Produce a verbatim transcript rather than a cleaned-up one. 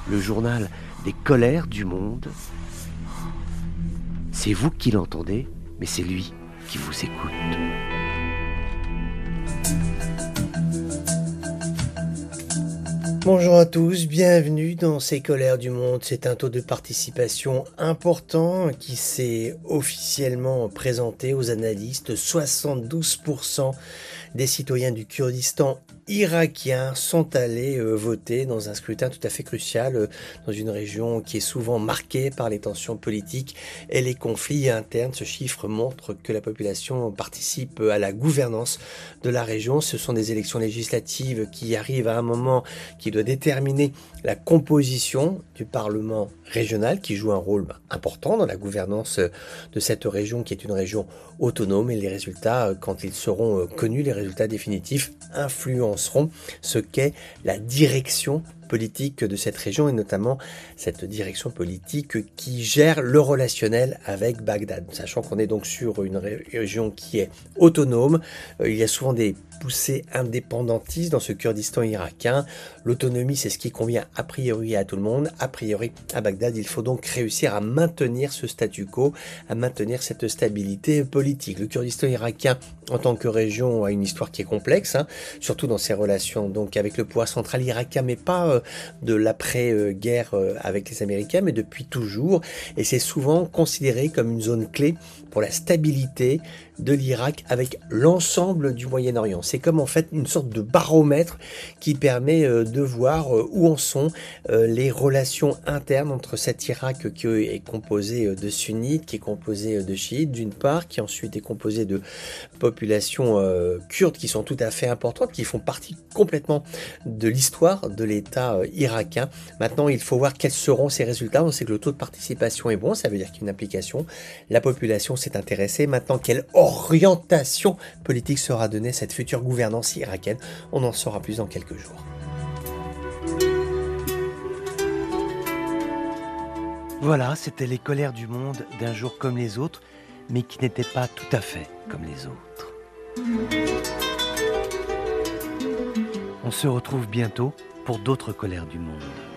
le journal des colères du monde. C'est vous qui l'entendez, mais c'est lui qui vous écoute. Bonjour à tous, bienvenue dans ces colères du monde. C'est un taux de participation important qui s'est officiellement présenté aux analystes. soixante-douze pour cent des citoyens du Kurdistan irakien sont allés euh, voter dans un scrutin tout à fait crucial euh, dans une région qui est souvent marquée par les tensions politiques et les conflits internes. Ce chiffre montre que la population participe à la gouvernance de la région. Ce sont des élections législatives qui arrivent à un moment qui doit déterminer la composition du Parlement régional qui joue un rôle important dans la gouvernance de cette région qui est une région autonome, et les résultats, quand ils seront connus, les résultats définitifs influenceront ce qu'est la direction politique de cette région, et notamment cette direction politique qui gère le relationnel avec Bagdad. Sachant qu'on est donc sur une région qui est autonome, il y a souvent des poussées indépendantistes dans ce Kurdistan irakien. L'autonomie, c'est ce qui convient a priori à tout le monde, a priori à Bagdad. Il faut donc réussir à maintenir ce statu quo, à maintenir cette stabilité politique. Le Kurdistan irakien, en tant que région, a une histoire qui est complexe, hein, surtout dans ses relations donc avec le pouvoir central irakien, mais pas euh, de l'après-guerre euh, avec les Américains, mais depuis toujours. Et c'est souvent considéré comme une zone clé pour la stabilité de l'Irak avec l'ensemble du Moyen-Orient. C'est comme en fait une sorte de baromètre qui permet euh, de voir euh, où en sont euh, les relations internes entre cet Irak qui est composé euh, de sunnites, qui est composé euh, de chiites d'une part, qui ensuite est composé de populations euh, kurdes qui sont tout à fait importantes, qui font partie complètement de l'histoire de l'État euh, irakien. Maintenant, il faut voir quels seront ces résultats. On sait que le taux de participation est bon, ça veut dire qu'il y a une implication. La population s'est intéressée. Maintenant, quelle orientation politique sera donnée à cette future gouvernance irakienne? On en saura plus dans quelques jours. Voilà, c'était les colères du monde d'un jour comme les autres, mais qui n'étaient pas tout à fait comme les autres. On se retrouve bientôt pour d'autres colères du monde.